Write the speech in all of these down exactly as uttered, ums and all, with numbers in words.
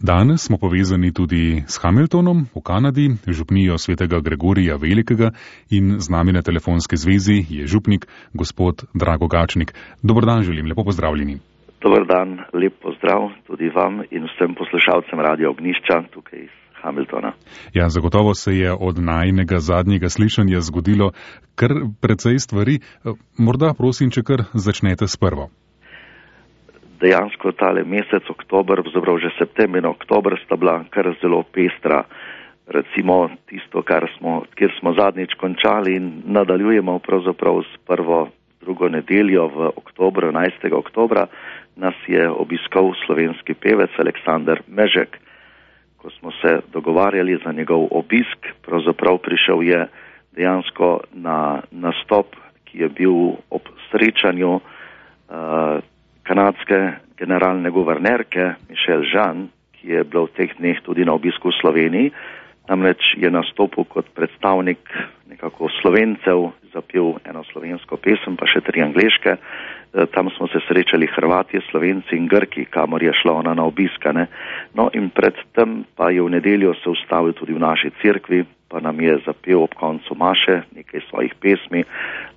Danes smo povezani tudi s Hamiltonom v Kanadi, župnijo svetega Gregorija Velikega, in z nami na telefonski zvezi je župnik gospod Drago Gačnik. Dober dan želim, lepo pozdravljeni. Dober dan, lep pozdrav tudi vam in vsem poslušalcem Radia Ognjišča tukaj iz Hamiltona. Ja, zagotovo se je od najnega zadnjega slišanja zgodilo kar precej stvari. Morda prosim, če kar začnete s prvo. Dejansko tale mesec oktober, zaprav že september in oktober sta bila kar zelo pestra. Recimo tisto, kar smo, kjer smo zadnjič končali in nadaljujemo pravzaprav s prvo, drugo nedeljo v oktobru, enajstega oktobra, nas je obiskal slovenski pevec Aleksander Mežek. Ko smo se dogovarjali za njegov obisk, pravzaprav prišel je dejansko na nastop, ki je bil ob srečanju uh, kanadske generalne guvernerke Michelle Jean, ki je bila v teh dneh tudi na obisku v Sloveniji. Namreč je nastopil kot predstavnik nekako Slovencev, zapel eno slovensko pesem, pa še tri angleške. Tam smo se srečali Hrvatje, Slovenci in Grki, kamor je šla ona na obiskane. No in predtem pa je v nedeljo se ustavil tudi v naši cerkvi, pa nam je zapel ob koncu maše nekaj svojih pesmi.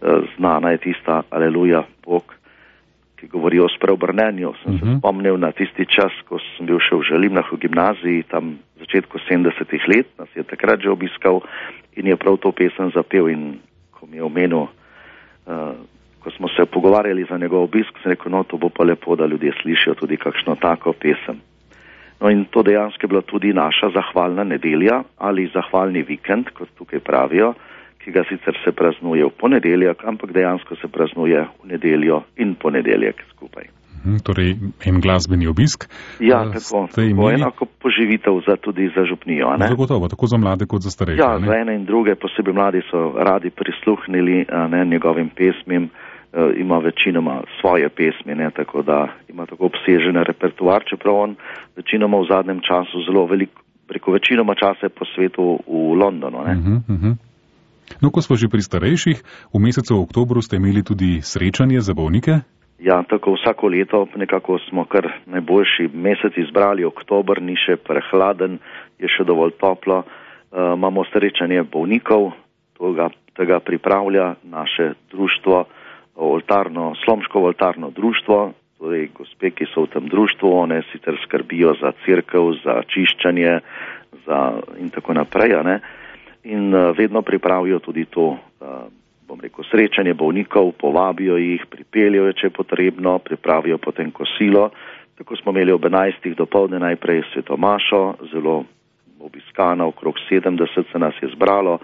Znana je tista Aleluja, Bog, ki govori o spreobrnenju. Sem uh-huh. se spomnil na tisti čas, ko sem bil še v Želimnah v gimnaziji, tam v začetku sedemdesetih let, nas je takrat že obiskal in je prav to pesem zapel. In ko mi je omenil, uh, ko smo se pogovarjali za njegov obisk, sem rekel, no, to bo pa lepo, da ljudje slišijo tudi kakšno tako pesem. No in to dejansko je bila tudi naša zahvalna nedelja ali zahvalni vikend, kot tukaj pravijo, ki ga sicer se praznuje v ponedeljek, ampak dejansko se praznuje v nedeljo in ponedeljek skupaj. Hmm, torej, en glasbeni obisk. Ja, tako, tako enako poživitev za, tudi za župnijo. Ne? Zagotovo, tako za mlade kot za starejše. Ja, ne? Za ene in druge, posebej mladi so radi prisluhnili ne, njegovim pesmim, e, ima večinoma svoje pesmi, ne, tako da ima tako obsežen repertoar, čeprav on večinoma v zadnjem času zelo veliko, preko večinoma časa po svetu v Londonu. Ne? Uh-huh, uh-huh. No, ko smo že pri starejših, v mesecu oktobru ste imeli tudi srečanje za bolnike? Ja, tako vsako leto nekako smo kar najboljši mesec izbrali, oktober ni še prehladen, je še dovolj toplo. Uh, imamo srečanje bolnikov, toga, tega pripravlja naše društvo, oltarno, Slomško oltarno društvo, torej gospe, ki so v tem društvu, one sicer skrbijo za cerkev, za čiščanje za, in tako naprej, ne? In uh, vedno pripravijo tudi to, uh, bom rekel, srečanje bolnikov, povabijo jih, pripeljajo, če je potrebno, pripravijo potem kosilo. Tako smo imeli ob enajstih dopoldne najprej svetomašo, zelo obiskana, okrog sedemdeset se nas je zbralo,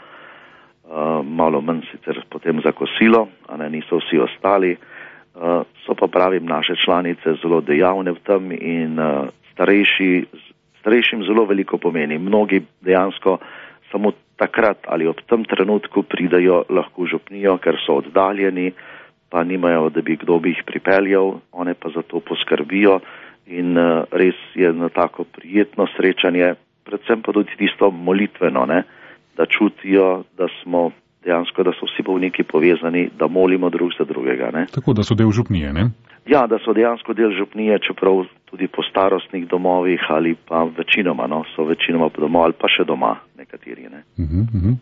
uh, malo manj sicer potem za kosilo, a ne niso vsi ostali. Uh, so pa pravim naše članice zelo dejavne v tem in uh, starejši, starejšim zelo veliko pomeni. Mnogi dejansko samo takrat ali ob tem trenutku pridajo lahko župnijo, ker so oddaljeni, pa nimajo, da bi kdo bi jih pripeljal, one pa za to poskrbijo in uh, res je na tako prijetno srečanje, predvsem pa tudi tisto molitveno, ne, da čutijo, da smo dejansko, da so vsi bolniki povezani, da molimo drug za drugega. Ne. Tako, da so del župnije, ne? Ja, da so dejansko del župnije, čeprav tudi po starostnih domovih ali pa večinoma, no, so večinoma doma ali pa še doma nekateri. Ne. Uh-huh, uh-huh.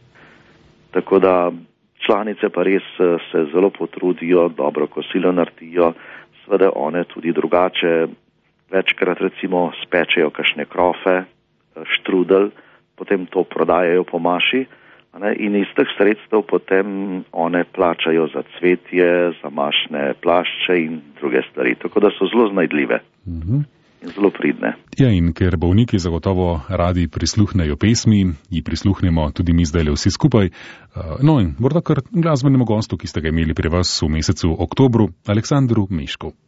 Tako da članice pa res se zelo potrudijo, dobro kosilo naredijo, seveda one tudi drugače, večkrat recimo spečejo kakšne krofe, štrudel, potem to prodajajo po maši. Ne, in iz teh sredstev potem one plačajo za cvetje, za mašne plašče in druge stvari. Tako da so zelo znajdljive uh-huh. in zelo pridne. Ja, in ker bolniki zagotovo radi prisluhnejo pesmi, ji prisluhnemo tudi mi zdajle vsi skupaj. No in morda kar glasbenemu gostu, ki ste ga imeli pri vas v mesecu oktobru, Aleksandru Mežku.